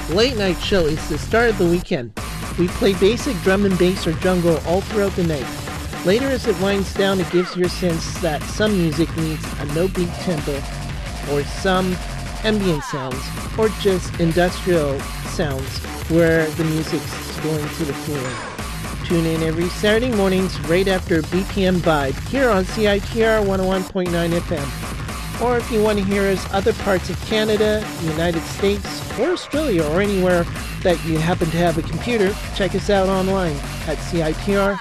Late Night Show is the start of the weekend. We play basic drum and bass or jungle all throughout the night. Later, as it winds down, it gives you a sense that some music needs a no-beat tempo, or some ambient sounds, or just industrial sounds where the music's going to the floor. Tune in every Saturday mornings right after BPM Vibe here on CITR 101.9 FM. Or if you want to hear us other parts of Canada, the United States, or Australia, or anywhere that you happen to have a computer, check us out online at CITR.ca.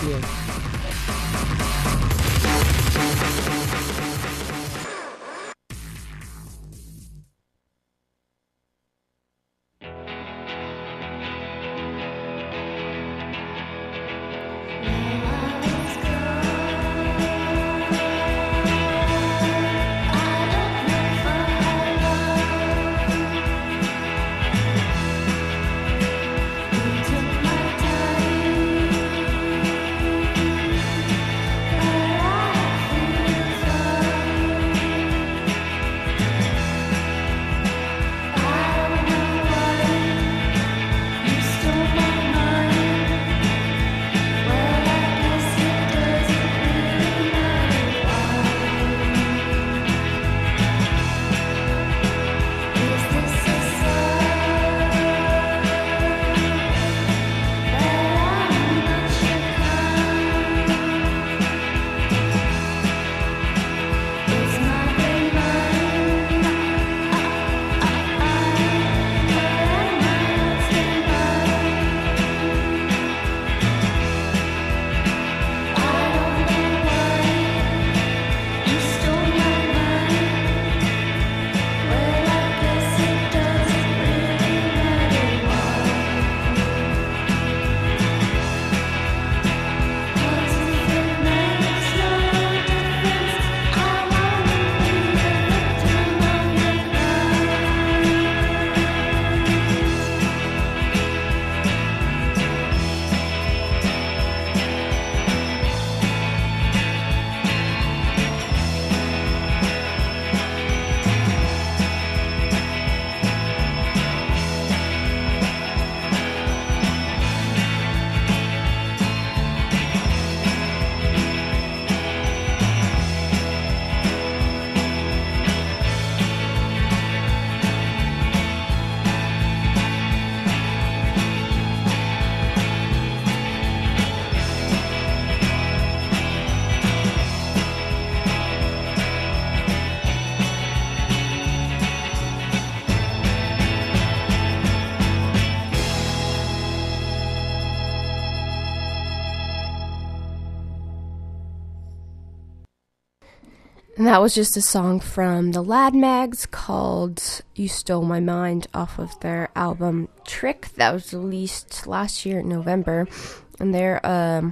And that was just a song from the Lad Mags called You Stole My Mind off of their album Trick that was released last year in November. And they're, I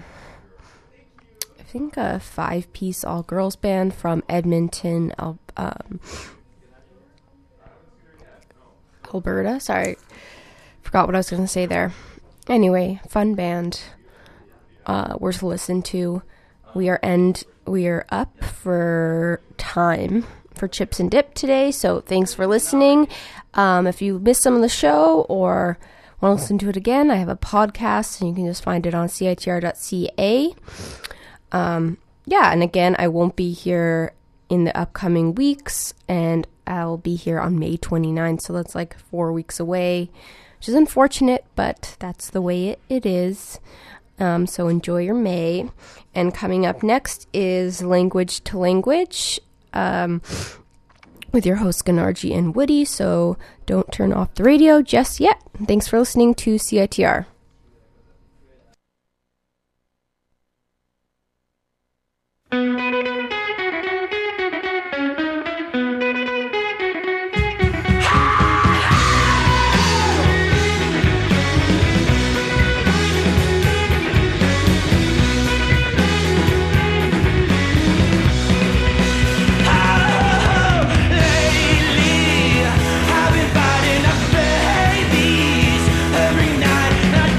think, a 5-piece all-girls band from Edmonton, Alberta. Sorry, forgot what I was going to say there. Anyway, fun band, worth a listen to. We are up for time for Chips and Dip today, so thanks for listening. If you missed some of the show or want to listen to it again, I have a podcast, and you can just find it on CITR.ca. And again, I won't be here in the upcoming weeks, and I'll be here on May 29th, so that's like 4 weeks away, which is unfortunate, but that's the way it is. So enjoy your May. And coming up next is Language to Language with your hosts Ganarji and Woody. So don't turn off the radio just yet. Thanks for listening to CITR. I've been fighting off babies every night.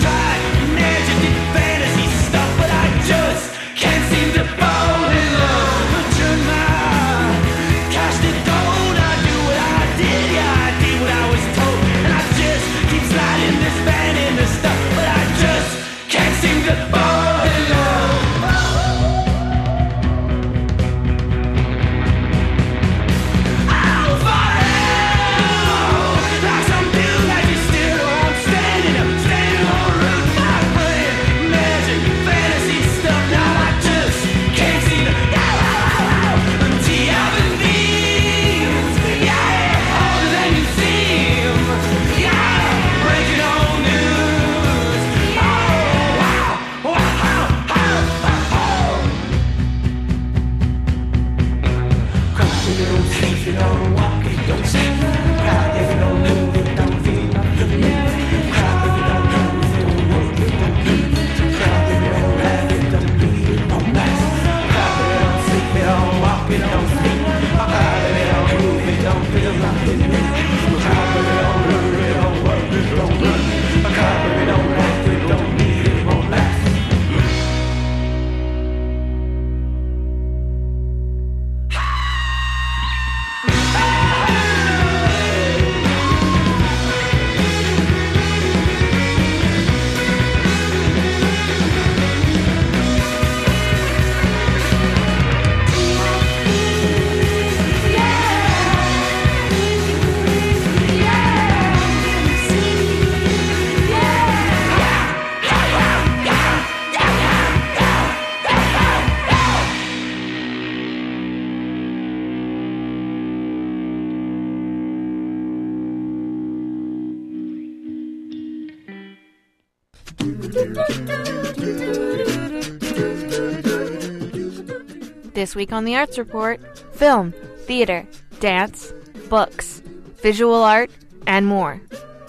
This week on the Arts Report, film, theater, dance, books, visual art, and more.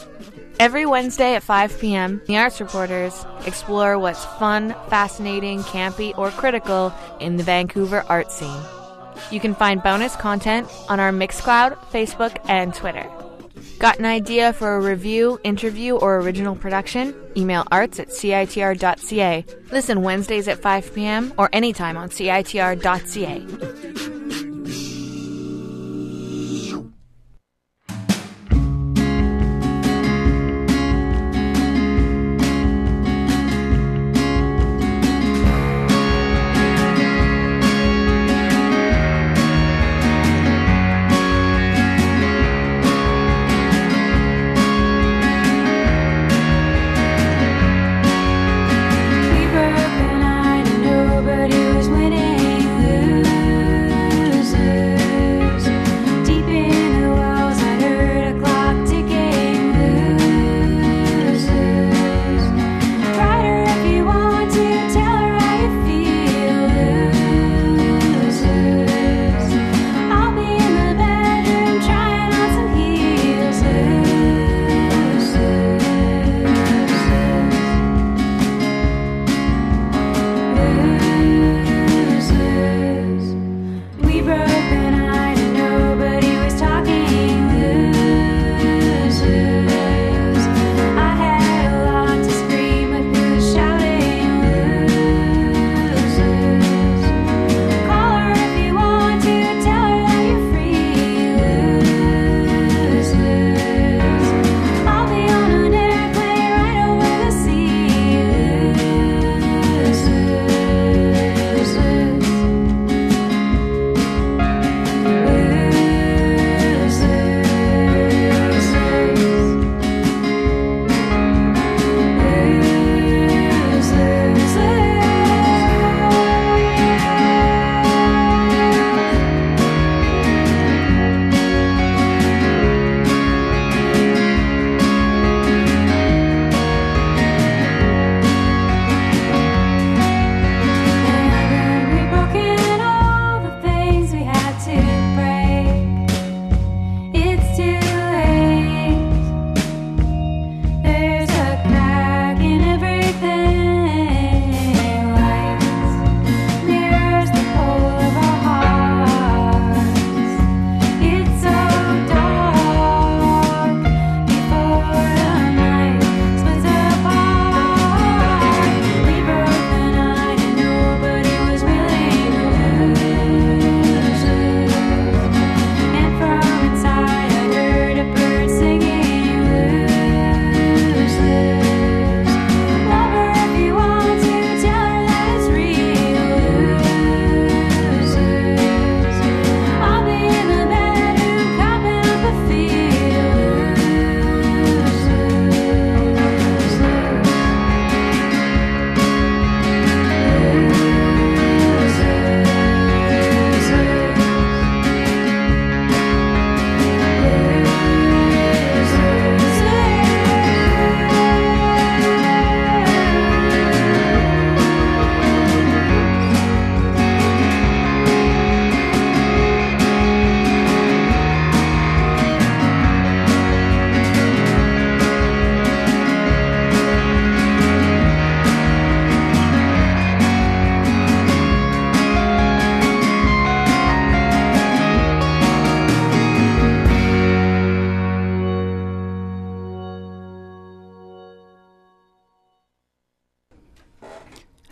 Every Wednesday at 5 p.m., the Arts Reporters explore what's fun, fascinating, campy, or critical in the Vancouver art scene. You can find bonus content on our Mixcloud, Facebook, and Twitter. Got an idea for a review, interview, or original production? Email arts@citr.ca. Listen Wednesdays at 5 p.m. or anytime on citr.ca. We were open-eyed and nobody was winning. Ooh.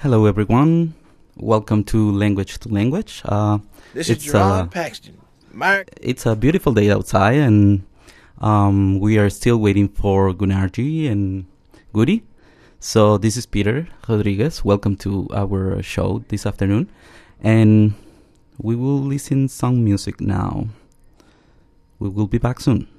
Hello, everyone. Welcome to Language to Language. This is Jerron Paxton. Mark. It's a beautiful day outside, and we are still waiting for Gunarji and Goody. So this is Peter Rodriguez. Welcome to our show this afternoon. And we will listen some music now. We will be back soon.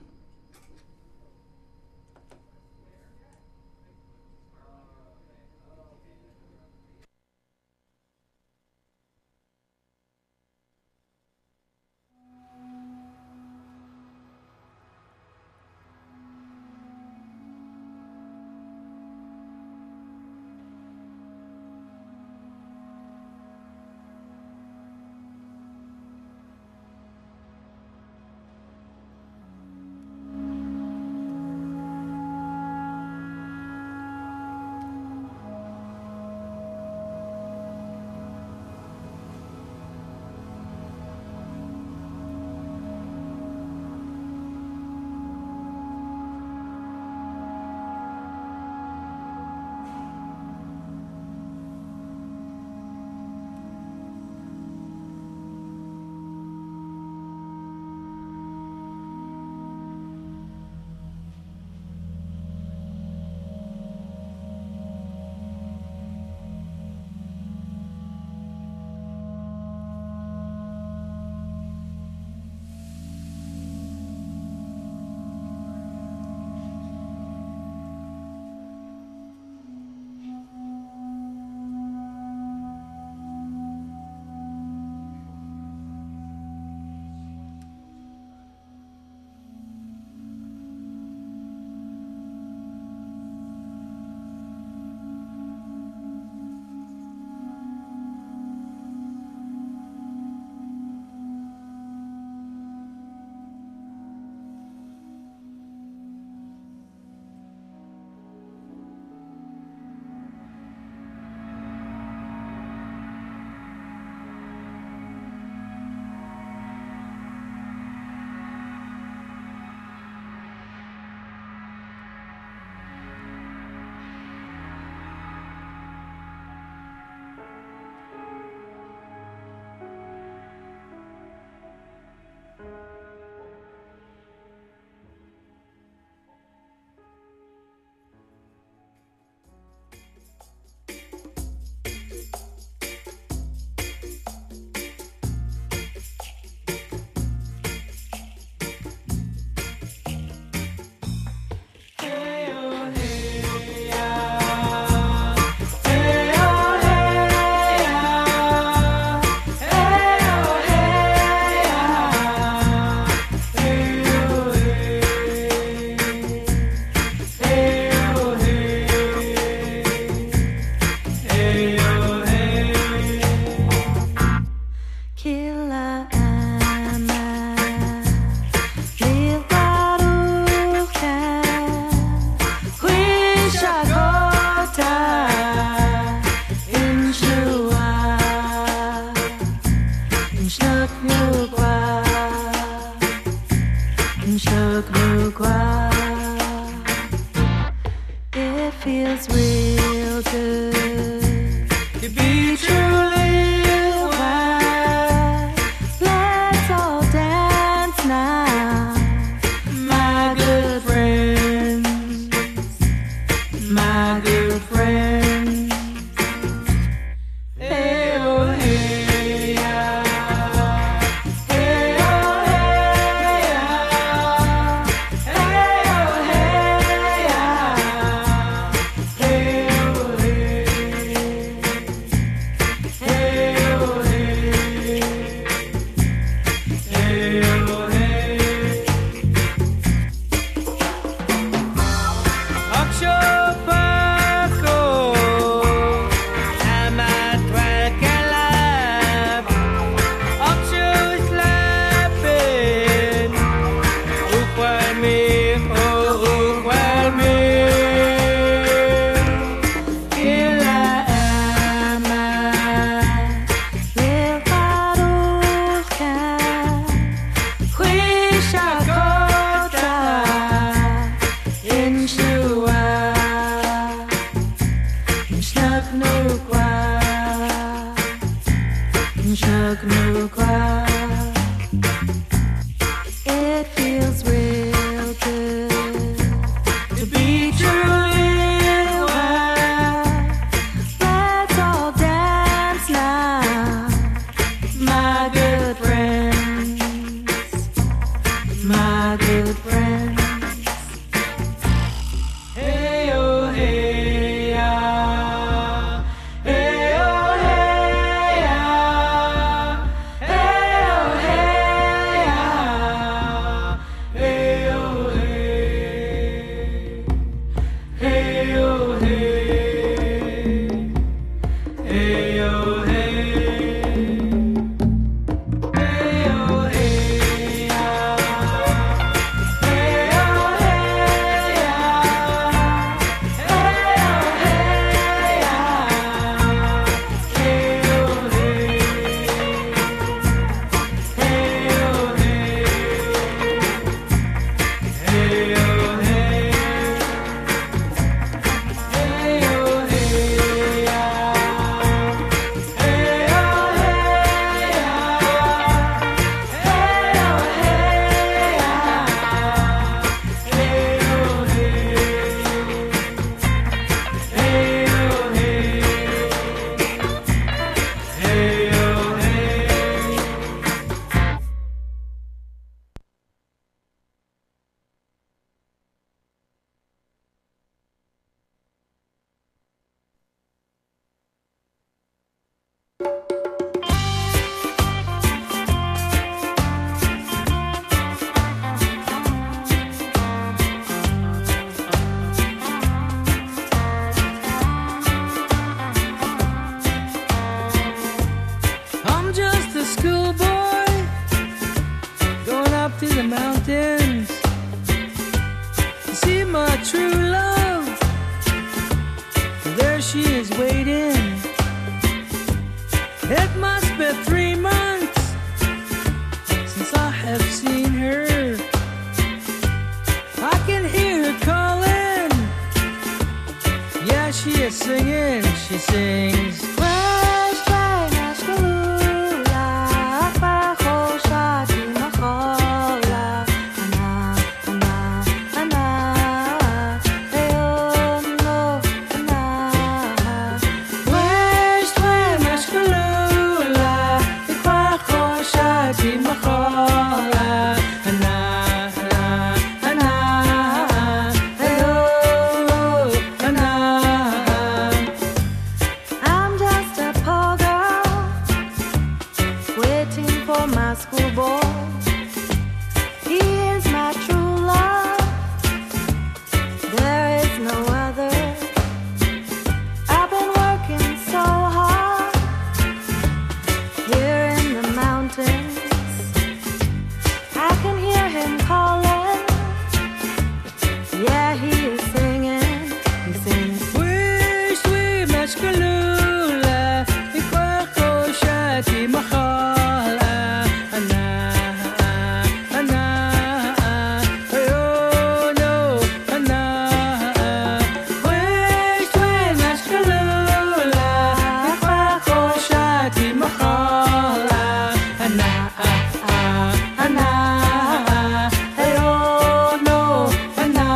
It feels real good to be truly wild. Let's all dance now, my good friends, my good friends. Hey, oh, hey, yeah. Hey, oh, hey, yeah. Hey, to cry. It feels real good to be truly wild. Let's all dance now, my good friends, my good friends. Hey oh hey ya, hey oh hey ya, hey oh hey ya, hey oh hey, hey oh hey, hey oh hey, hey oh hey ya, hey oh hey I'm just a schoolboy going up to the mountains to see my true love. There she is waiting. It must be 3 months since I have seen her. I can hear her calling. Yeah, she is singing. She sings. I'm just a poor girl waiting for my schoolboy. He is my true love. There is no other. I've been working so hard here in the mountains. I can hear him calling. Yeah, he is singing. He sings. Wish we mashkalula, ikwako shati makhala, ana, ana, ayo no, ana. Wish we mashkalula, ikwako shati makhala, ana, ana, ayo no, ana.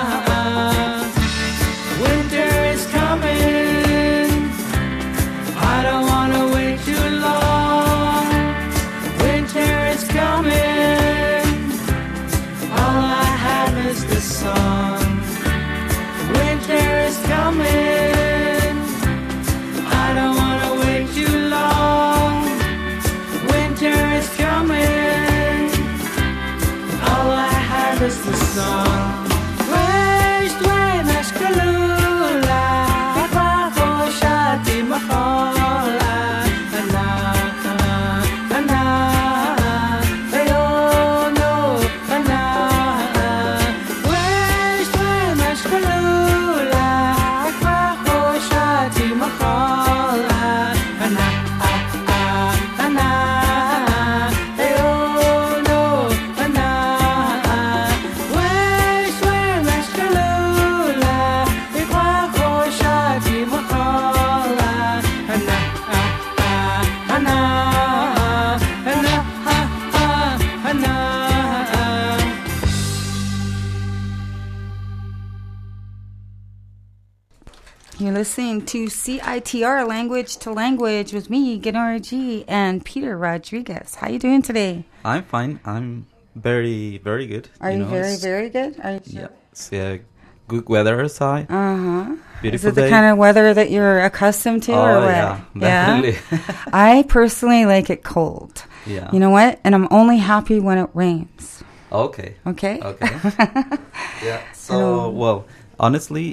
Winter is coming. I don't wanna wait too long. Winter is coming. All I have is the song. Winter is coming. I don't wanna wait too long. Winter is coming. All I have is the song. Wish we mashkalula, ikwako shati makhala, ana, ana, ayo no, ana. Wish we mashkalula, ikwako shati makhala, ana, ana, ayo no, ana. Wish You're listening to CITR Language to Language with me, Gennaro G, and Peter Rodriguez. How you doing today? I'm fine. I'm very, very good. Are you very, very good? Are you sure? Yeah. It's good weather outside. Uh-huh. Beautiful Is it day. the kind of weather that you're accustomed to or what? Yeah, definitely. I personally like it cold. Yeah. You know what? And I'm only happy when it rains. Okay. Okay? Okay. Yeah. So, well, honestly,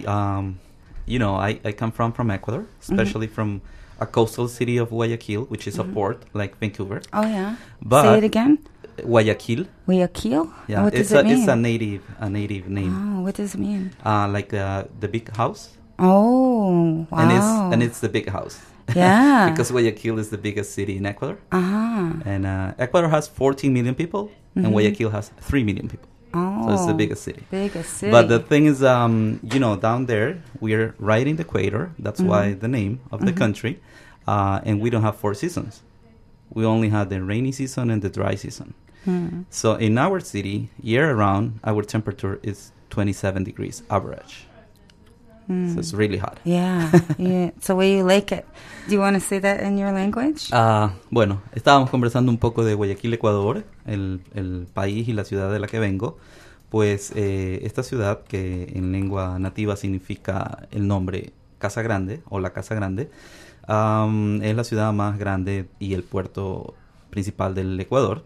I come from Ecuador, especially from a coastal city of Guayaquil, which is a port like Vancouver. Oh, yeah. But say it again. Guayaquil. Guayaquil? Yeah. What does it mean? It's a native name. Oh, what does it mean? Like the big house. Oh, wow. And it's the big house. Yeah. Because Guayaquil is the biggest city in Ecuador. Uh-huh. And Ecuador has 14 million people, and Guayaquil has 3 million people. Oh. So it's the biggest city. Biggest city. But the thing is, down there, we're right in the equator. That's why the name of the country. And we don't have 4 seasons. We only have the rainy season and the dry season. So in our city, year-round, our temperature is 27 degrees average. So it's really hot. Yeah, yeah. It's the way you like it. Do you want to say that in your language? Bueno, estábamos conversando un poco de Guayaquil, Ecuador, el país y la ciudad de la que vengo. Pues esta ciudad, que en lengua nativa significa el nombre Casa Grande o la Casa Grande, es la ciudad más grande y el puerto principal del Ecuador.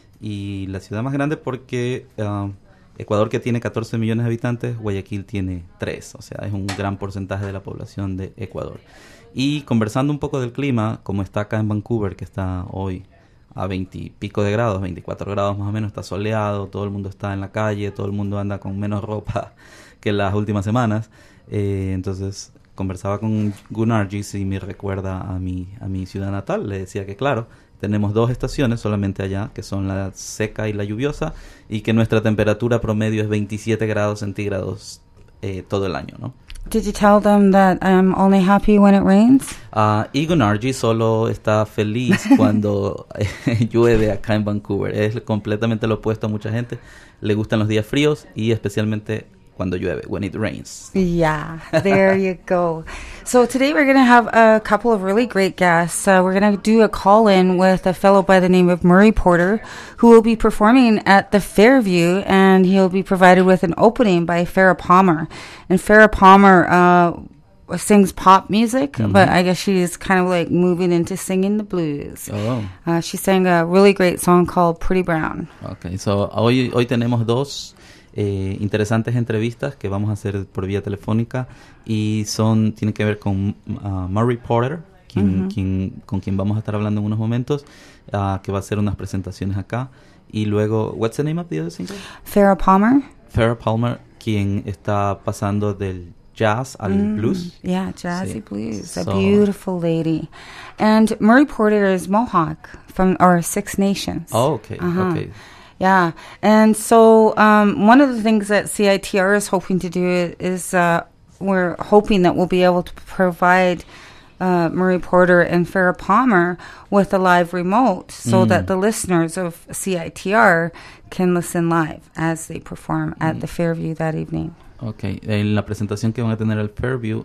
Y la ciudad más grande porque Ecuador, que tiene 14 millones de habitantes, Guayaquil tiene 3. O sea, es un gran porcentaje de la población de Ecuador. Y conversando un poco del clima, como está acá en Vancouver, que está hoy a 20 y pico de grados, 24 grados más o menos, está soleado, todo el mundo está en la calle, todo el mundo anda con menos ropa que las últimas semanas. Entonces conversaba con Gunnar G y me recuerda a mi ciudad natal. Le decía que claro, tenemos 2 estaciones solamente allá, que son la seca y la lluviosa, y que nuestra temperatura promedio es 27 grados centígrados todo el año, ¿no? Did you tell them that I'm only happy when it rains? Egon Argy solo está feliz cuando llueve acá en Vancouver. Es completamente lo opuesto a mucha gente. Le gustan los días fríos y especialmente cuando llueve, when it rains. Yeah, there you go. So today we're going to have a couple of really great guests. We're going to do a call-in with a fellow by the name of Murray Porter, who will be performing at the Fairview, and he'll be provided with an opening by Farrah Palmer. And Farrah Palmer sings pop music, but I guess she's kind of like moving into singing the blues. Oh. She sang a really great song called Pretty Brown. Okay, so hoy tenemos 2 interesantes entrevistas que vamos a hacer por vía telefónica y tienen que ver con Murray Porter, con quien vamos a estar hablando en unos momentos, que va a hacer unas presentaciones acá, y luego, what's the name of the other singer? Farrah Palmer. Farrah Palmer, quien está pasando del jazz al blues. Yeah, jazzy blues. A beautiful lady. And Murray Porter is Mohawk from our Six Nations. Oh, okay, okay. Yeah, and so one of the things that CITR is hoping to do is we're hoping that we'll be able to provide Murray Porter and Farrah Palmer with a live remote so that the listeners of CITR can listen live as they perform at the Fairview that evening. Okay, en la presentación que van a tener al Fairview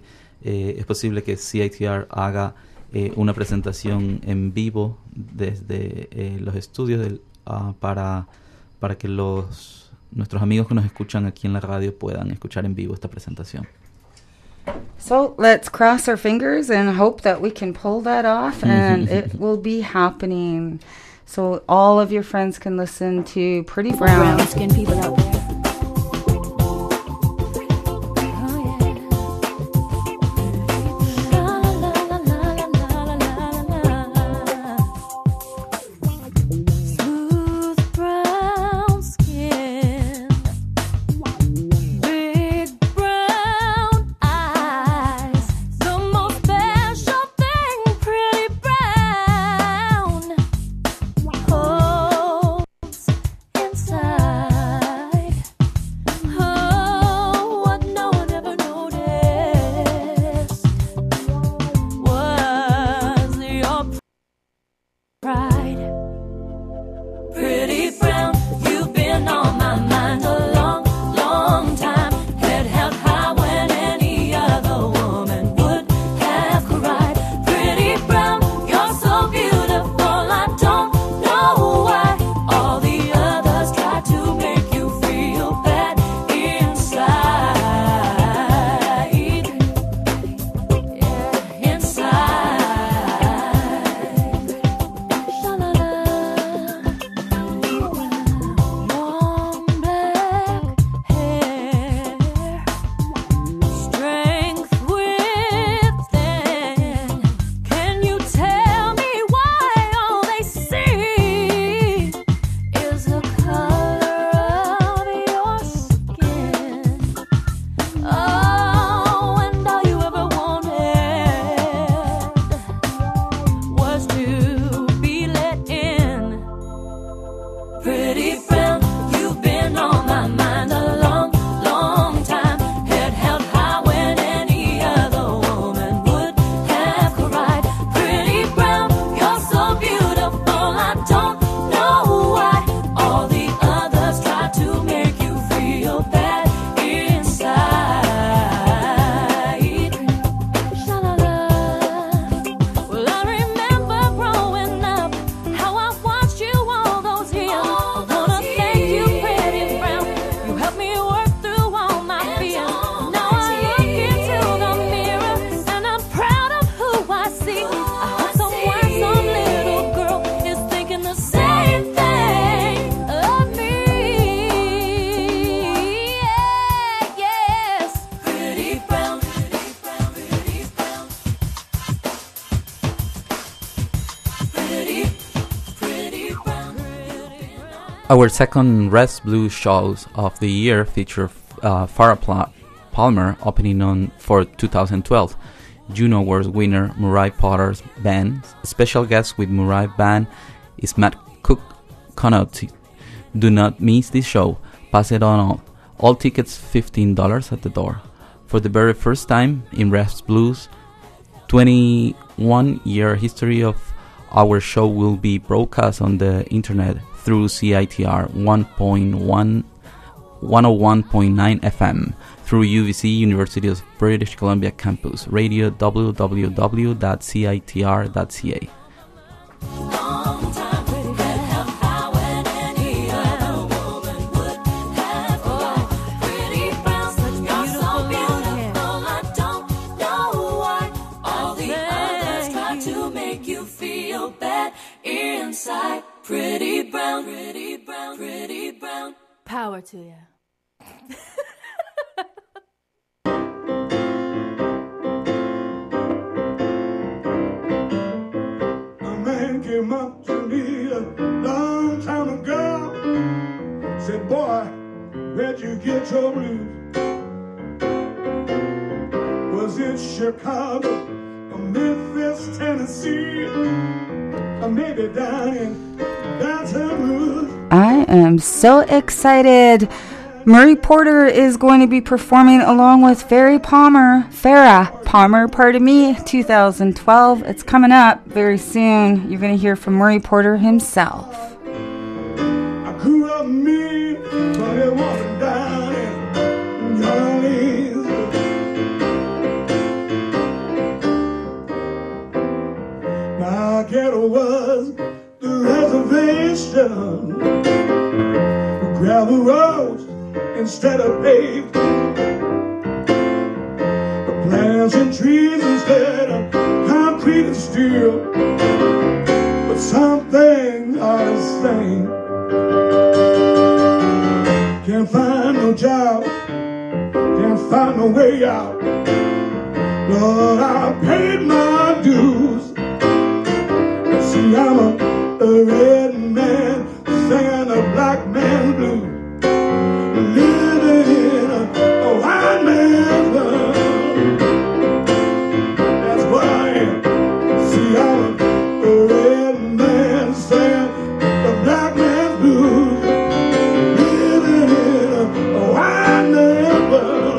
es posible que CITR haga una presentación en vivo desde los estudios para que nuestros amigos que nos escuchan aquí en la radio puedan escuchar en vivo esta presentación. So let's cross our fingers and hope that we can pull that off, and it will be happening. So all of your friends can listen to Pretty Brown. Brown-skinned people out there. Our second Rest Blues shows of the year feature Farrah Palmer opening for 2012. Juno Awards winner Murray Potter's band. Special guest with Murray band is Matt Cook-Conaughey. Do not miss this show. Pass it on all tickets $15 at the door. For the very first time in Rest Blues 21-year history of our show will be broadcast on the internet through CITR 101.9 FM through UBC University of British Columbia campus radio www.citr.ca. Pretty brown, pretty brown, pretty brown. Power to you. A man came up to me a long time ago. Said, boy, where'd you get your blues? Was it Chicago or Memphis, Tennessee? Or maybe down in I am so excited. Murray Porter is going to be performing along with Farrah Palmer, 2012. It's coming up very soon. You're going to hear from Murray Porter himself. I grew up mean, but it wasn't down in New Orleans. My ghetto was the reservation, gravel roads instead of paved, plants and trees instead of concrete and steel. But some things are the same. Can't find no job, can't find no way out. Lord, I paid my dues. See, I'm a red man singing a black man's blues, living in a white man's world. That's what I am. See, I'm a red man singing a black man's blues, living in a white man's world.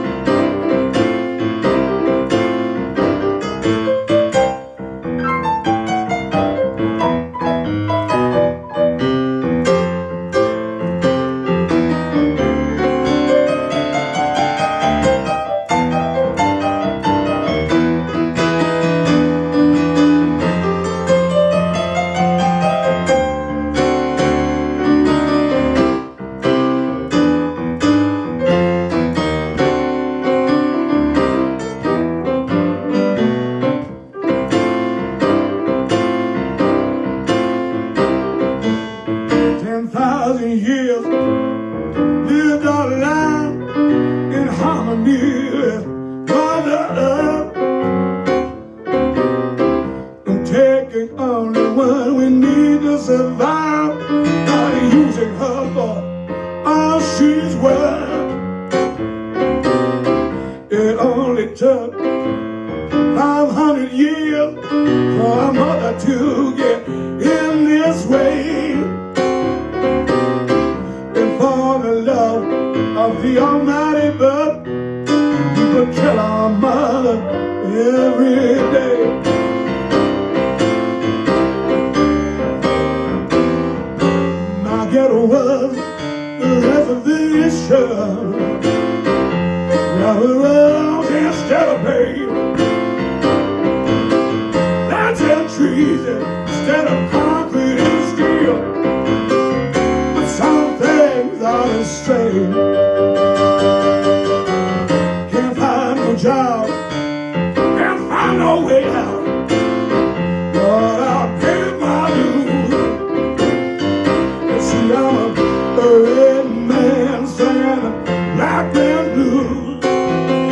10,000 years lived our life in harmony with Mother Earth, and taking only what we need to survive, not using her for all she's worth. It only took 500 years for our mother to get in this way. For the love of the Almighty, but people kill our mother every day. My ghetto was the reservation, gravel roads instead of paved, plants and trees instead of concrete and steel. Some things are the same. Can't find no job, can't find no way out. But I'll pay my dues. You see, I'm a red man singing a black man's blues,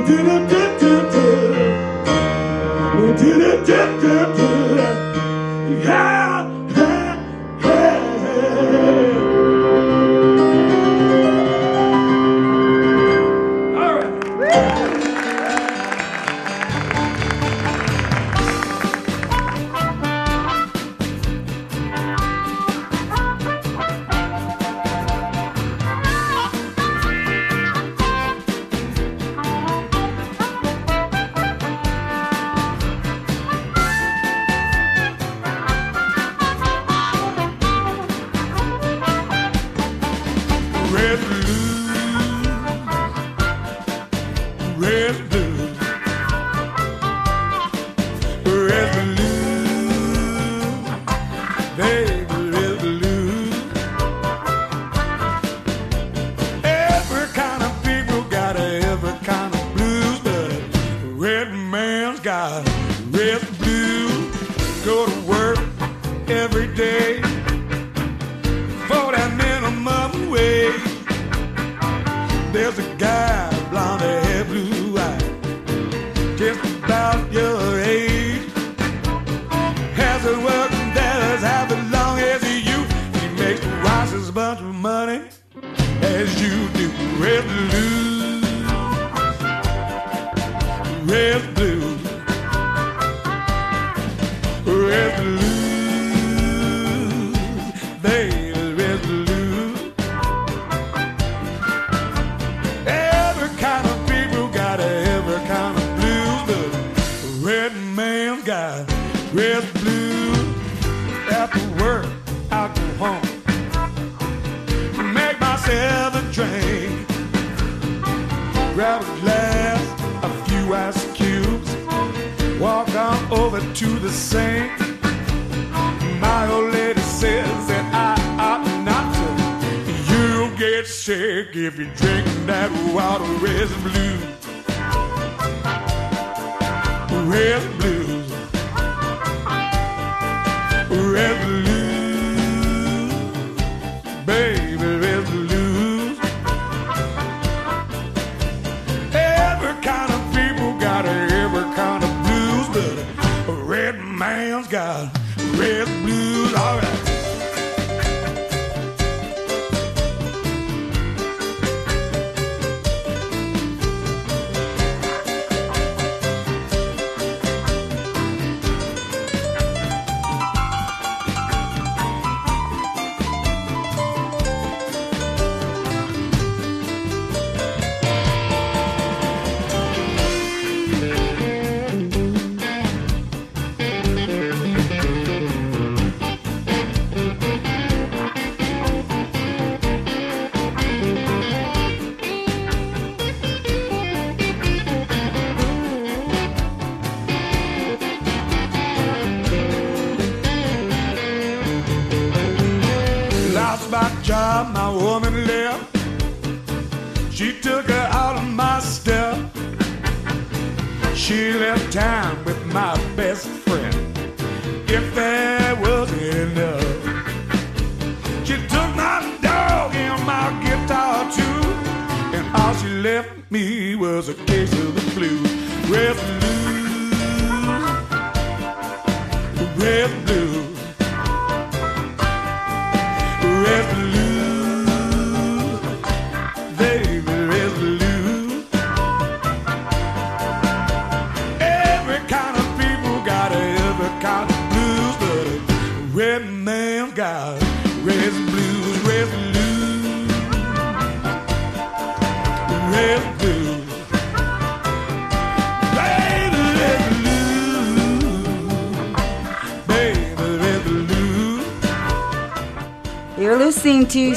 You're listening to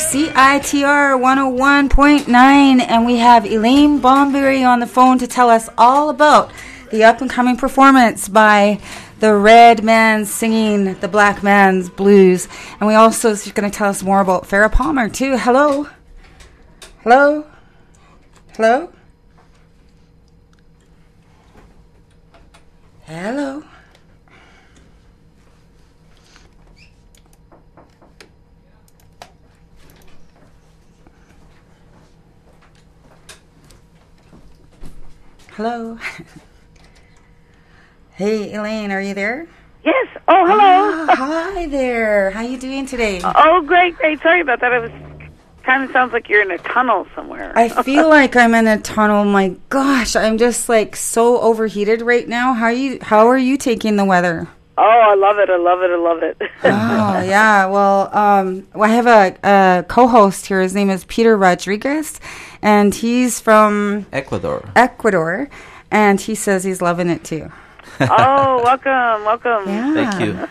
CITR 101.9, and we have Elaine Bomberry on the phone to tell us all about the up-and-coming performance by the Red Man singing the Black Man's Blues. And we also is going to tell us more about Farrah Palmer, too. Hello? Hello? Hello? Hello? Hello. Hey, Elaine, are you there? Yes. Oh, hello. Hi there. How you doing today? Oh, great. Sorry about that. I was kind of sounds like you're in a tunnel somewhere. I feel like I'm in a tunnel. My gosh, I'm just like so overheated right now. How are you taking the weather? Oh, I love it. Oh, yeah. Well, I have a co-host here. His name is Peter Rodriguez, and he's from Ecuador, and he says he's loving it too. Oh, welcome. Yeah. Thank you.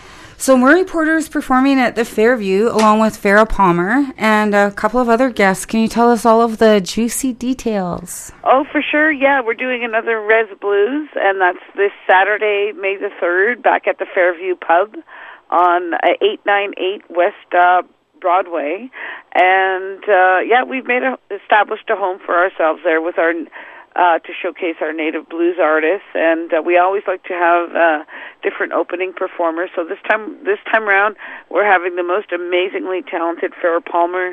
So Murray Porter is performing at the Fairview along with Farrah Palmer and a couple of other guests. Can you tell us all of the juicy details? Oh, for sure. Yeah, we're doing another Res Blues, and that's this Saturday, May the 3rd, back at the Fairview Pub on 898 West Broadway. And, we've established a home for ourselves there with our to showcase our native blues artists, and we always like to have different opening performers. So this time around, we're having the most amazingly talented Farrah Palmer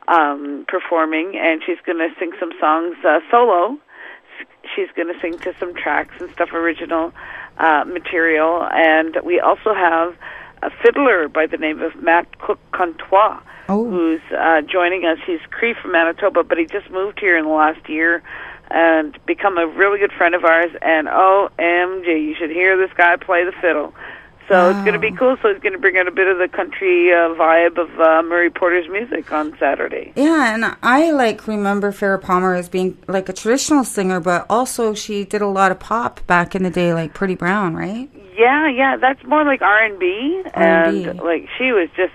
performing, and she's going to sing some songs solo. She's going to sing to some tracks and stuff, original material, and we also have a fiddler by the name of Matt Cook-Contois, who's joining us. He's Cree from Manitoba, but he just moved here in the last year and become a really good friend of ours, and OMG, you should hear this guy play the fiddle. So It's going to be cool. So he's going to bring out a bit of the country vibe of Murray Porter's music on Saturday. Yeah, and I remember Farrah Palmer as being like a traditional singer, but also she did a lot of pop back in the day, like Pretty Brown, right? Yeah, that's more like R&B. And she was just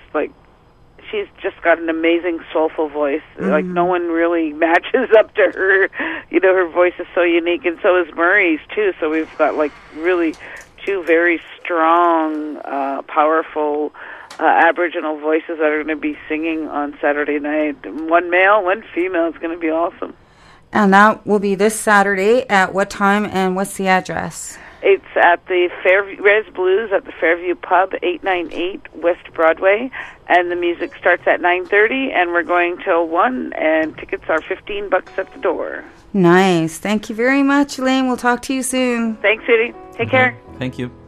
she's just got an amazing soulful voice. Mm-hmm. Like no one really matches up to her. You know, her voice is so unique, and so is Murray's too. So we've got really two very strong, powerful Aboriginal voices that are going to be singing on Saturday night. One male, one female. It's going to be awesome. And that will be this Saturday at what time and what's the address? It's at the Res Blues at the Fairview Pub, 898 West Broadway, and the music starts at 9:30, and we're going till 1, and tickets are $15 at the door. Nice. Thank you very much, Elaine. We'll talk to you soon. Thanks, Judy. Take care. Thank you.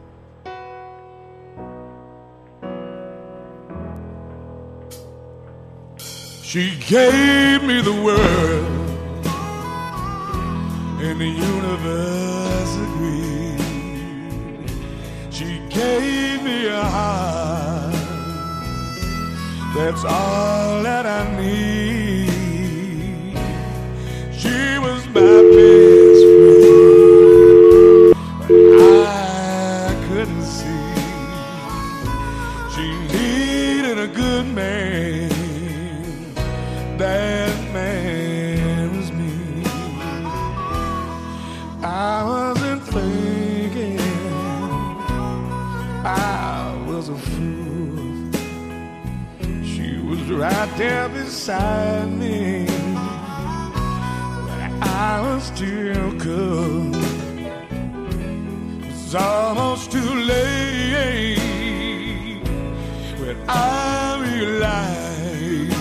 She gave me the world, and the universe agreed. She gave me a heart, that's all that I need. She was my best friend, but I couldn't see. She needed a good man, that man was me. I wasn't thinking, I was a fool. She was right there beside me, but I was still cool. It's almost too late when I realized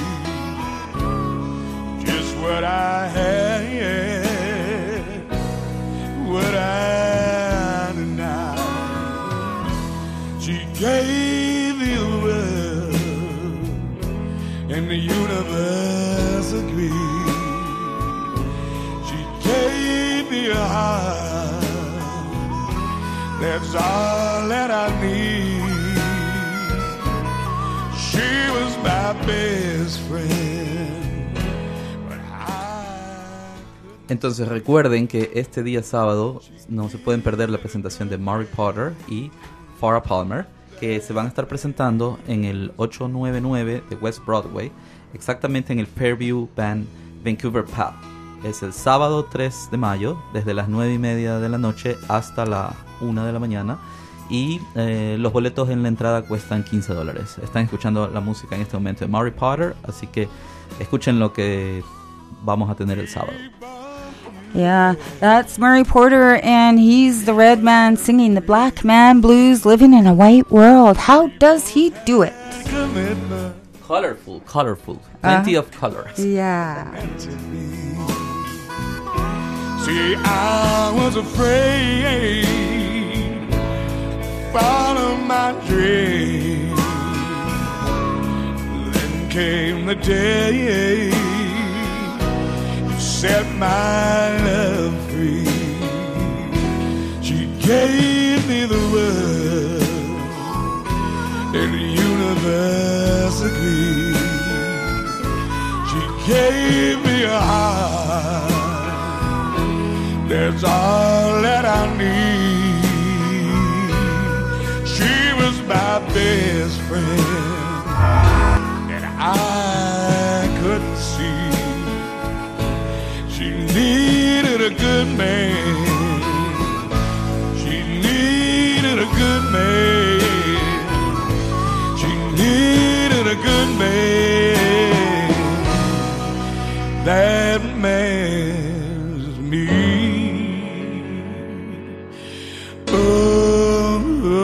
just what I had, what I denied. She gave me the world, and the universe agreed. She gave me a heart, that's all that I need. She was my best friend, but Entonces recuerden que este día sábado no se pueden perder la presentación de Murray Porter y Farrah Palmer, que se van a estar presentando en el 899 de West Broadway, exactamente en el Fairview Vancouver Pub. Es el sábado 3 de mayo, desde las 9:30 de la noche hasta la 1 de la mañana. Y los boletos en la entrada cuestan $15. Están escuchando la música en este momento de Murray Porter, así que escuchen lo que vamos a tener el sábado. Yeah, that's Murray Porter, and he's the red man singing the black man blues, living in a white world. How does he do it? Colorful. Plenty of colors. Yeah. See, I was afraid to follow my dream. Then came the day you set my love free. She gave me the world and the universe agreed. She gave me a heart, that's all that I need. She was my best friend that I couldn't see. She needed a good man. She needed a good man. She needed a good man. That man's me. Oh,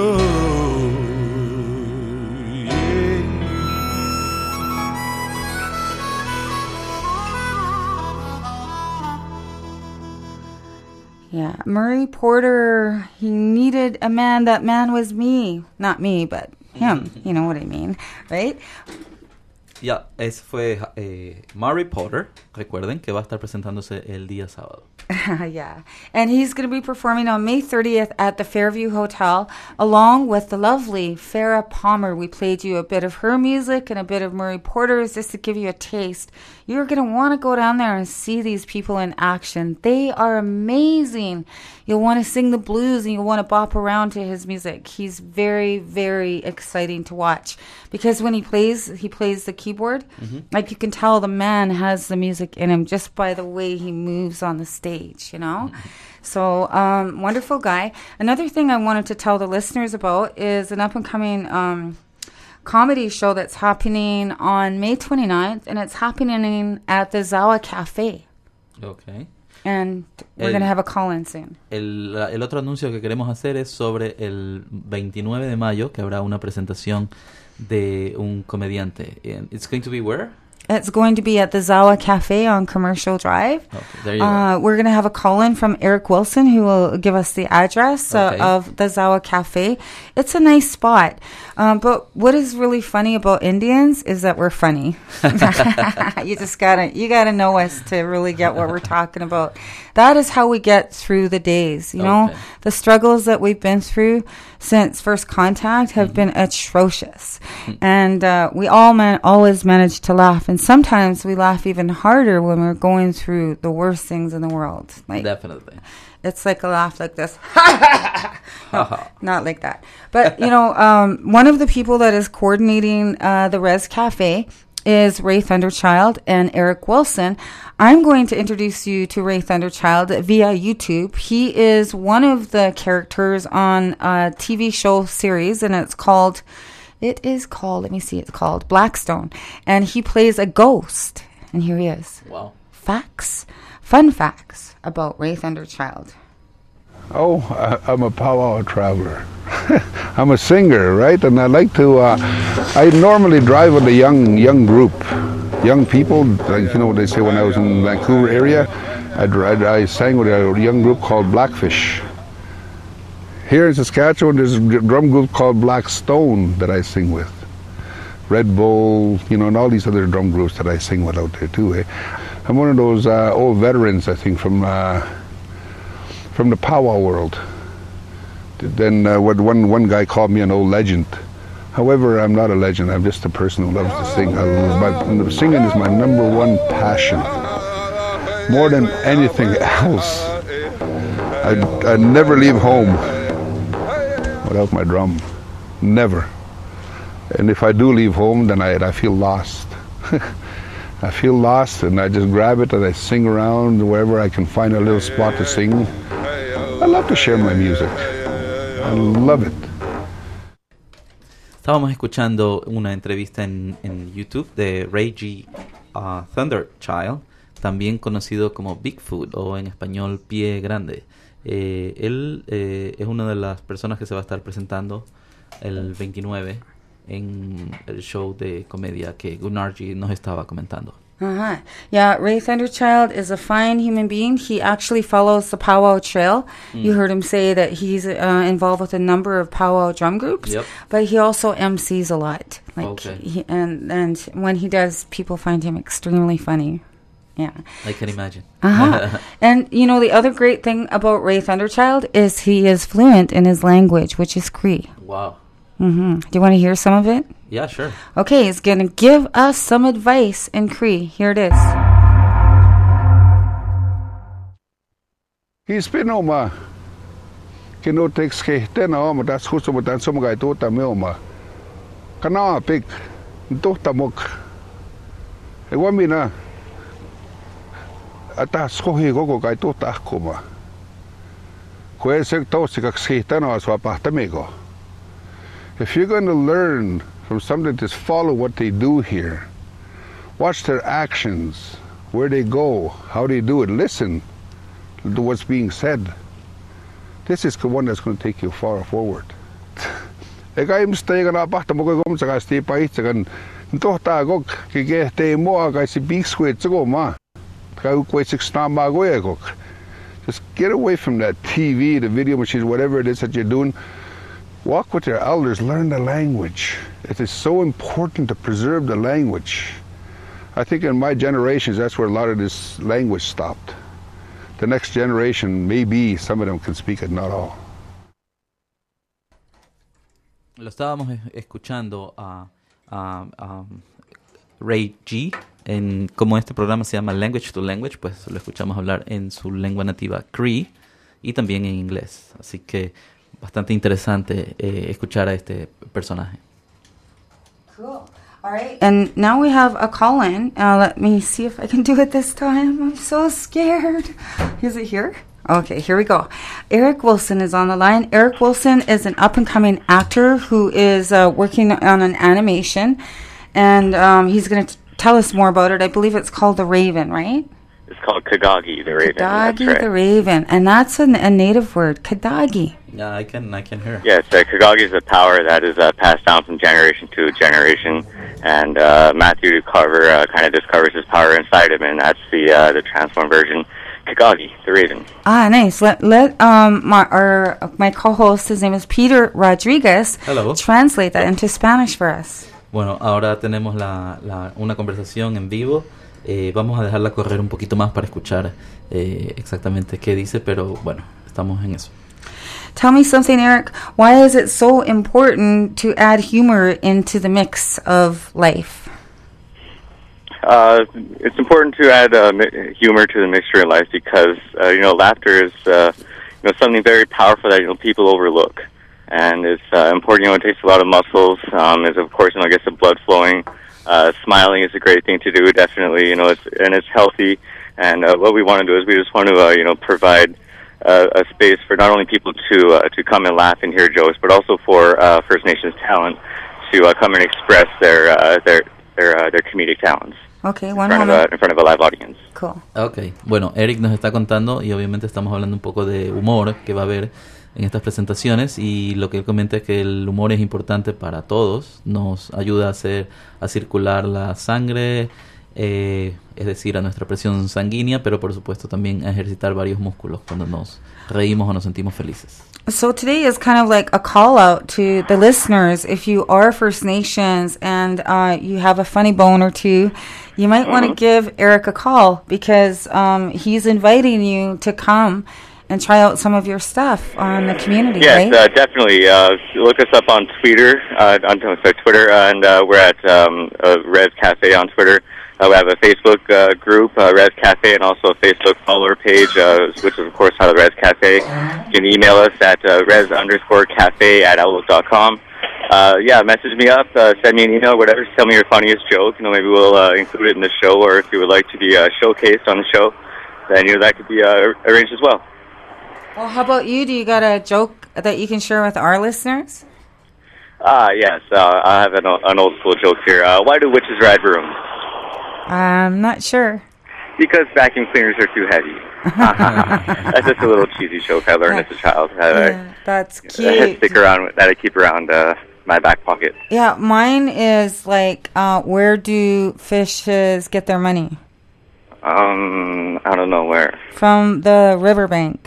yeah. Yeah, Murray Porter, he needed a man. That man was me. Not me, but him. You know what I mean, right? Ya, ese fue Murray Porter. Recuerden que va a estar presentándose el día sábado. Yeah. And he's going to be performing on May 30th at the Fairview Hotel, along with the lovely Farrah Palmer. We played you a bit of her music and a bit of Murray Porter's just to give you a taste. You're going to want to go down there and see these people in action. They are amazing. You'll want to sing the blues and you'll want to bop around to his music. He's very, very exciting to watch because when he plays the keyboard. Mm-hmm. Like you can tell the man has the music in him just by the way he moves on the stage, you know? Mm-hmm. So, wonderful guy. Another thing I wanted to tell the listeners about is an up-and-coming comedy show that's happening on May 29th, and it's happening at the Zawa Cafe. Okay. And we're going to have a call-in soon. El otro anuncio que queremos hacer es sobre el 29 de mayo, que habrá una presentación de un comediante. It's going to be where? It's going to be at the Zawa Cafe on Commercial Drive. Okay, there you go. We're going to have a call-in from Eric Wilson, who will give us the address of the Zawa Cafe. It's a nice spot. But what is really funny about Indians is that we're funny. You gotta know us to really get what we're talking about. That is how we get through the days. You know, the struggles that we've been through since first contact have been atrocious. And we always manage to laugh. And sometimes we laugh even harder when we're going through the worst things in the world. Like, definitely. It's like a laugh like this. No, not like that. But, you know, one of the people that is coordinating the Res Cafe is Ray Thunderchild and Eric Wilson. I'm going to introduce you to Ray Thunderchild via YouTube. He is one of the characters on a TV show series, and it's called Blackstone. And he plays a ghost. And here he is. Wow. Fun facts about Ray Thunderchild. Oh, I'm a powwow traveler. I'm a singer, right? And I like to, I normally drive with a young group, young people. Like, you know what they say, when I was in Vancouver area, I sang with a young group called Blackfish. Here in Saskatchewan, there's a drum group called Blackstone that I sing with. Red Bull, you know, and all these other drum groups that I sing with out there too, eh? I'm one of those old veterans, I think, from the powwow world. Then one guy called me an old legend. However, I'm not a legend. I'm just a person who loves to sing. Singing is my number one passion. More than anything else. I'd never leave home without my drum. Never. And if I do leave home, then I feel lost. I feel lost, and I just grab it and I sing around wherever I can find a little spot to sing. I love to share my music. I love it. Estábamos escuchando una entrevista en YouTube de Ray G. Thunderchild, también conocido como Bigfoot o en español Pie Grande. Él es una de las personas que se va a estar presentando el 29 en el show de comedia que Gunnar G nos estaba comentando. Uh-huh. Yeah, Ray Thunderchild is a fine human being. He actually follows the powwow trail. You heard him say that he's involved with a number of powwow drum groups, but he also MCs a lot. And when he does, people find him extremely funny. Yeah. I can imagine. And, the other great thing about Ray Thunderchild is he is fluent in his language, which is Cree. Wow. Do you want to hear some of it? Yeah, sure. Okay, he's going to give us some advice in Cree. Here it is. He's been oma. Kino takes ke tena oma das justo botan some guy tota me oma. Kana pik tota mok. E wamina. Ata skohi gogo guy tota akoma. Kwe sek to sikak skitana aswa pahtamigo. If you're going to learn from somebody, just follow what they do here. Watch their actions, where they go, how they do it. Listen to what's being said. This is the one that's going to take you far forward. Ega imstay na pahta mo gom sa sti pai tsagan to ta gok ke te mo ga si big squid tsago ma. Ka ku sik sta ma go egok. Just get away from that TV, the video machines, whatever it is that you're doing. Walk with your elders, learn the language. It is so important to preserve the language. I think in my generations, that's where a lot of this language stopped. The next generation, maybe some of them can speak it, not all. Lo estábamos escuchando a Ray G. Como este programa se llama Language to Language, pues lo escuchamos hablar en su lengua nativa Cree y también en inglés. Así que bastante interesante escuchar a este personaje. Cool. All right. And now we have a call-in. Let me see if I can do it this time. I'm so scared. Is it here? Okay, here we go. Eric Wilson is on the line. Eric Wilson is an up-and-coming actor who is working on an animation. And he's going to tell us more about it. I believe it's called The Raven, right? It's called Kagagi, the Raven. Kagagi, right. The Raven. And that's a native word, Kagagi. Yeah, I can hear. Yes, Kagagi is a power that is passed down from generation to generation. And Matthew Carver kind of discovers his power inside him, and that's the transformed version, Kagagi, the Raven. Ah, nice. Let my co-host, his name is Peter Rodriguez, Hello. Translate that into Spanish for us. Bueno, ahora tenemos una conversación en vivo. Vamos a dejarla correr un poquito más para escuchar exactamente qué dice, pero bueno, estamos en eso. Tell me something, Eric. Why is it so important to add humor into the mix of life? It's important to add humor to the mixture in life because laughter is something very powerful that people overlook, and it's important. It takes a lot of muscles. Is of course gets the blood flowing. Smiling is a great thing to do. Definitely, it's healthy. And what we want to do is we just want to provide a space for not only people to come and laugh and hear jokes, but also for First Nations talent to come and express their comedic talents. Okay, in front of a live audience. Cool. Okay, bueno, Eric nos está contando y obviamente estamos hablando un poco de humor que va a haber en estas presentaciones, y lo que él comenta es que el humor es importante para todos, nos ayuda a circular la sangre, es decir, a nuestra presión sanguínea, pero por supuesto también a ejercitar varios músculos cuando nos reímos o nos sentimos felices. So today is kind of like a call out to the listeners. If you are First Nations and you have a funny bone or two, you might want to give Eric a call because he's inviting you to come and try out some of your stuff on the community, yes, right? Definitely. Look us up on Twitter, and we're at Res Cafe on Twitter. We have a Facebook group, Res Cafe, and also a Facebook follower page, which is, of course, how the Res Cafe. You can email us at res_cafe@outlook.com. Message me up, send me an email, whatever. Tell me your funniest joke. Maybe we'll include it in the show, or if you would like to be showcased on the show, then that could be arranged as well. Well, how about you? Do you got a joke that you can share with our listeners? Yes. I have an old school joke here. Why do witches ride brooms? I'm not sure. Because vacuum cleaners are too heavy. That's just a little cheesy joke I learned as a child. That's cute. I keep around my back pocket. Yeah, mine is like, where do fishes get their money? I don't know where. From the riverbank.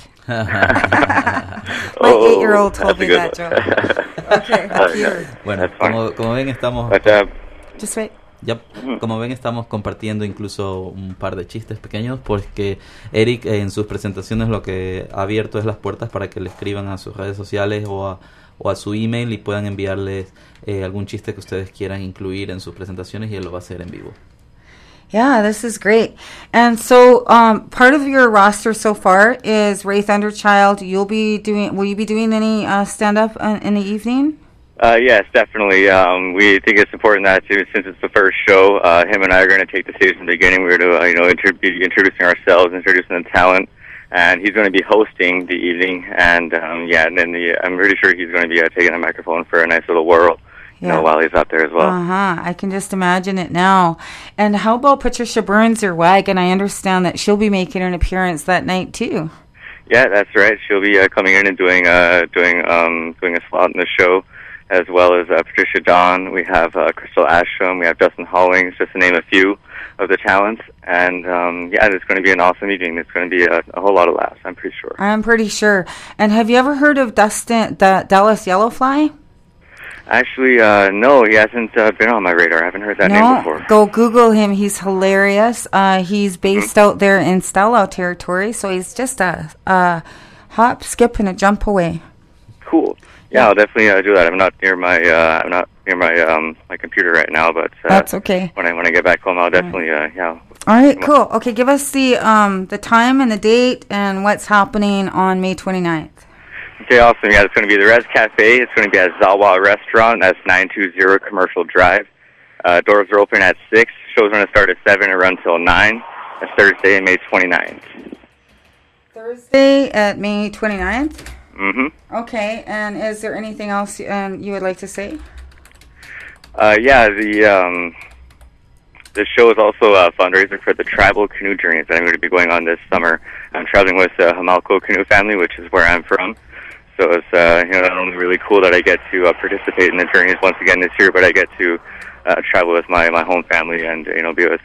My 8-year-old told me that joke. Okay, here. Bueno, como ven estamos... Just wait. Yep. Como ven estamos compartiendo incluso un par de chistes pequeños porque Eric en sus presentaciones lo que ha abierto es las puertas para que le escriban a sus redes sociales o a su email y puedan enviarles algún chiste que ustedes quieran incluir en sus presentaciones y él lo va a hacer en vivo. Yeah, this is great. And so part of your roster so far is Ray Thunderchild. Will you be doing any stand-up in the evening? Yes, definitely. We think it's important that since it's the first show, him and I are going to take the stage in the beginning. We're going to be introducing ourselves, introducing the talent, and he's going to be hosting the evening. And and then I'm pretty sure he's going to be taking the microphone for a nice little whirl, while he's out there as well. I can just imagine it now. And how about Patricia Burns, your wagon? I understand that she'll be making an appearance that night too. Yeah, that's right. She'll be coming in and doing a slot in the show, as well as Patricia Dawn. We have Crystal Ashram. We have Justin Hollings, just to name a few of the talents. And it's going to be an awesome evening. It's going to be a whole lot of laughs, I'm pretty sure. I'm pretty sure. And have you ever heard of Dallas Yellowfly? Actually, no, he hasn't been on my radar. I haven't heard that name before. Go Google him. He's hilarious. He's based out there in Stalo territory, so he's just a hop, skip, and a jump away. Cool. Yeah, I'll definitely do that. I'm not near my my computer right now, but that's okay. When I get back home, I'll definitely All right, cool. Okay, give us the time and the date and what's happening on May 29th. Okay, awesome. Yeah, it's going to be the Rez Cafe. It's going to be at Zawa Restaurant. That's 920 Commercial Drive. Doors are open at 6. Show's going to start at 7 and run till 9. That's Thursday, May 29th. Thursday at May 29th? Mm-hmm. Okay, and is there anything else you would like to say? The show is also a fundraiser for the tribal canoe journeys that I'm going to be going on this summer. I'm traveling with the Hamalco Canoe family, which is where I'm from. So it's not only really cool that I get to participate in the journeys once again this year, but I get to travel with my home family and be with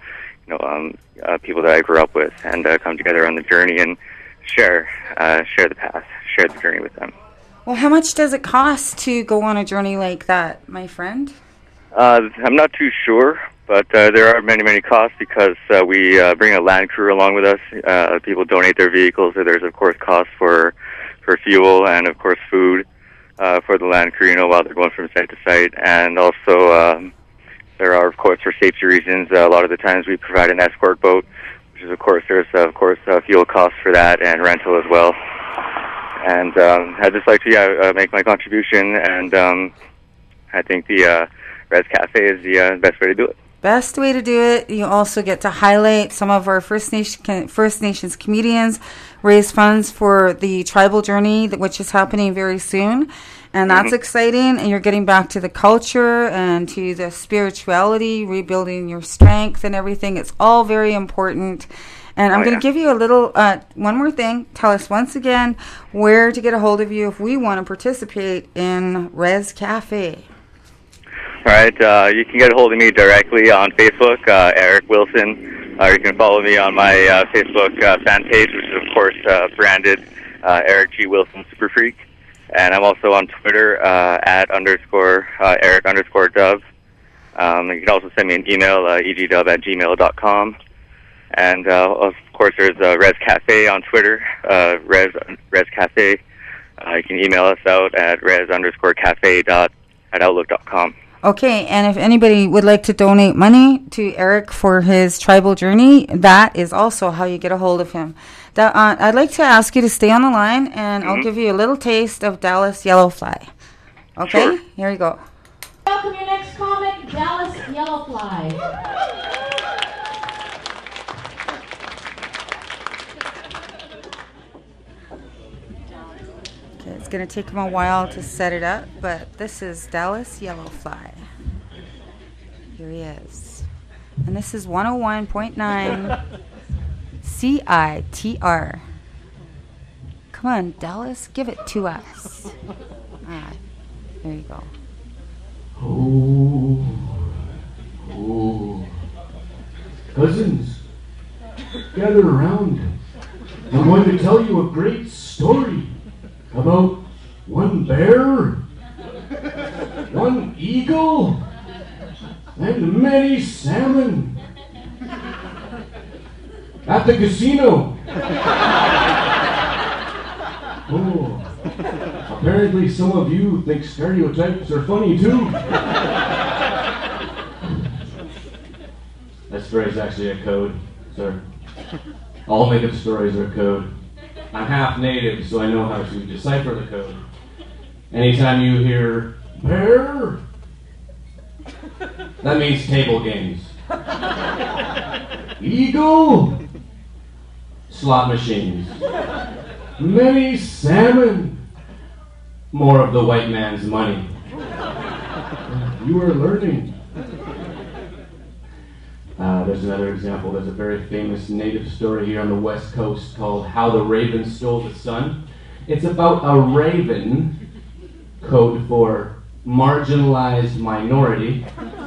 people that I grew up with and come together on the journey and share the path, share the journey with them. Well, how much does it cost to go on a journey like that, my friend? I'm not too sure, but there are many costs because we bring a land crew along with us. People donate their vehicles, so there's of course costs for fuel and of course food for the land crew, while they're going from site to site, and also there are of course for safety reasons. A lot of the times we provide an escort boat, which is of course there's fuel costs for that and rental as well. And I'd just like to make my contribution, and I think the Rez Cafe is the best way to do it. Best way to do it. You also get to highlight some of our First Nations comedians, raise funds for the tribal journey, which is happening very soon. And that's exciting. And you're getting back to the culture and to the spirituality, rebuilding your strength and everything. It's all very important. And I'm going to give you a little, one more thing. Tell us once again where to get a hold of you if we want to participate in Rez Cafe. All right, you can get a hold of me directly on Facebook, Eric Wilson, or you can follow me on my Facebook fan page, which is, of course, branded Eric G. Wilson Super Freak. And I'm also on Twitter at @Eric_Dove. You can also send me an email, egdove@gmail.com. And, of course, there's Rez Cafe on Twitter, Rez Cafe. You can email us out at rez_cafe@outlook.com. Okay, and if anybody would like to donate money to Eric for his tribal journey, that is also how you get a hold of him. I'd like to ask you to stay on the line, and I'll give you a little taste of Dallas Yellowfly. Okay? Sure. Here we go. Welcome your next comic, Dallas Yellowfly. It's going to take him a while to set it up, but this is Dallas Yellowfly. Here he is. And this is 101.9 CITR. Come on, Dallas, give it to us. There you go. Oh. Cousins, gather around. I'm going to tell you a great story about one bear, one eagle, and many salmon at the casino. Oh, apparently some of you think stereotypes are funny too. That story is actually a code, sir. All made-up stories are code. I'm half native, so I know how to decipher the code. Anytime you hear bear, that means table games. Eagle, slot machines. Many salmon, more of the white man's money. You are learning. There's another example. There's a very famous native story here on the West Coast called How the Raven Stole the Sun. It's about a raven, code for marginalized minority,